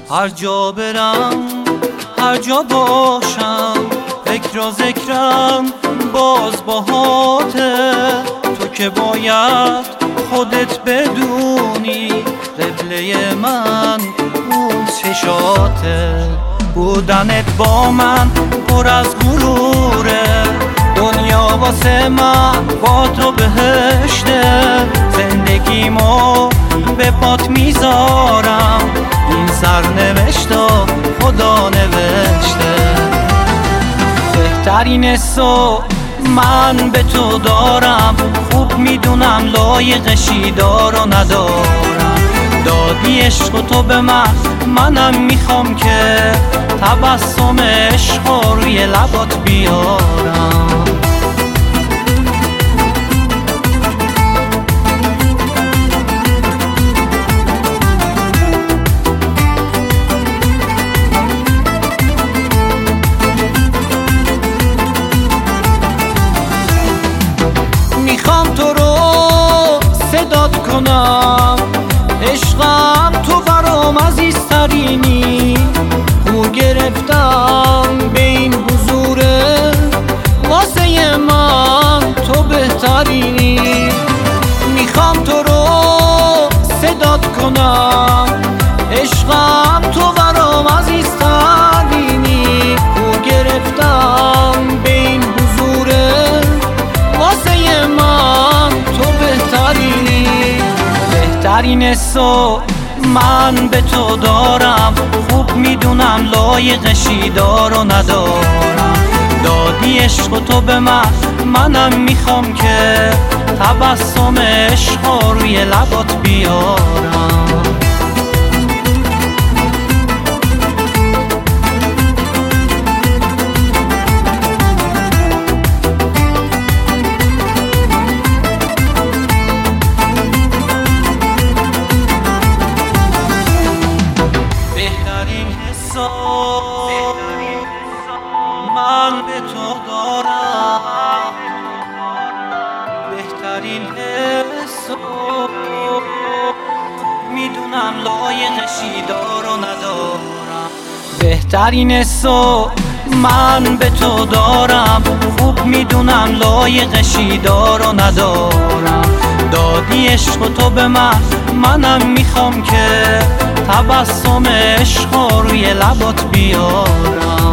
هر جا برم هر جا باشم فکر و ذکرم باز باهاته. تو که باید خودت بدونی قبله من اون چشاته. بودنت با من پر از غروره، دنیا واسه من با تو بهشته. زندگیمو به پات میذارم، این سرنوشتو خدا نوشته. بهترین حسو من به تو دارم، خوب میدونم لایقشی دار و ندارم. دادی عشق تو به من، منم میخوام که تبسم عشق روی لبات بیارم. میخوام تو رو صدات کنم، عشقم تو برام عزیزترینی. خو گرفتم به این حضوره، واسه من تو بهترینی. میخوام تو رو صدات کنم، عشقم تو برام عزیزترینی. خو گرفتم به این حضوره، واسه من تو بهترینی. بهترین حسو من به تو دارم، خوب میدونم لایقشی دار و ندارم. دادی عشق تو به من، منم میخوام که تبسم عشق روی لبات بیارم. من به تو دارم بهترین حسو، میدونم لایقشی دار و ندارم. بهترین حسو من به تو دارم، خوب میدونم لایقشی دار و ندارم. دادی عشق تو به من، منم میخوام که تبسم عشق روی لبات بیارم.